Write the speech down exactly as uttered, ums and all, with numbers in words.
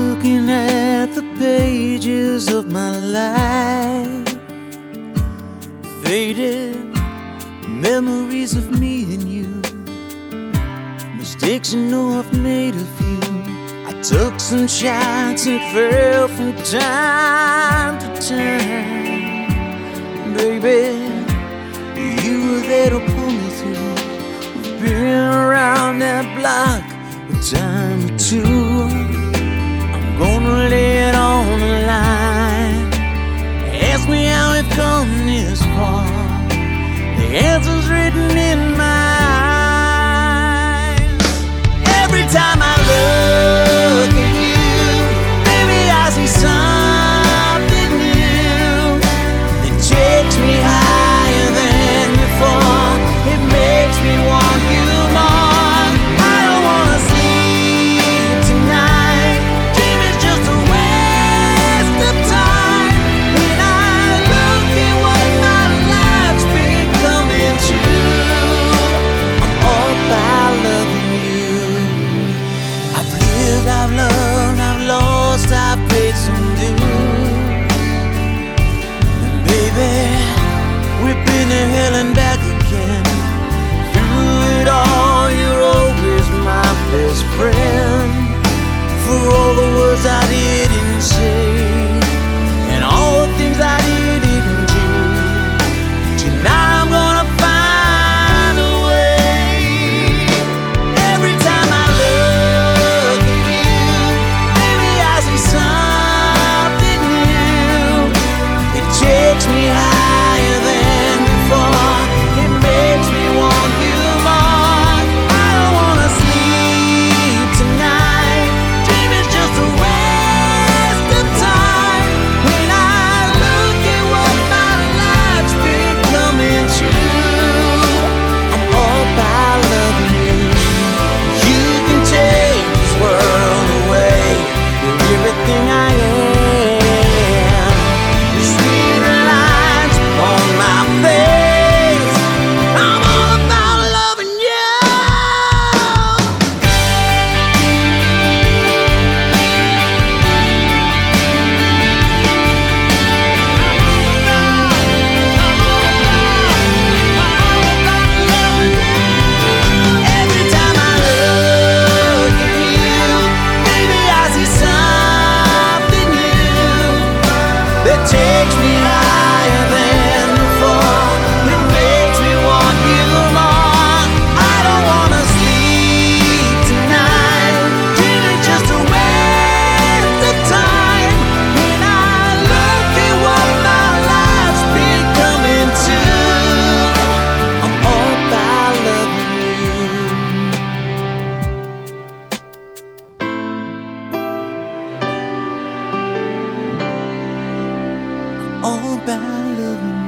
looking at the pages of my life, faded memories of me and you, mistakes you know I've made of you. I took some shots and fell from time to time. Baby, you were there to pull me through. We've been around that block a time or two. I'm gonna lay it on the line. Ask me how we've come this far. The answer's written in my eyes. Every time I look at you, baby, I see something new. It takes me higher than before. It makes me want you more. I don't wanna sleep tonight. Dream is just a waste of time. When I look at what my life's becoming to, I'm all about loving you. I've lived, I've loved, I've lost, I've paid some dues. And baby, we've been to hell and back again. Through it all, you're always my best friend. For all the words I didn't say, and all the things I didn't do, tonight I'm gonna find a way. Every time I look at you, baby, I see something new. It takes me higher than before. It makes me want you more. I don't wanna sleep tonight. Dream is just a waste of time. When I look at what my life's becoming to, I'm all about loving you. You can take this world away. You're everything I am. You see the lines on my face. I'm all about loving you. Every time I look at you, baby, I see something new that takes me higher than before. It makes me want you more. I don't wanna sleep tonight. Dream is just a waste of time. When I look at what my life's becoming to, I'm all about loving you. All about loving you.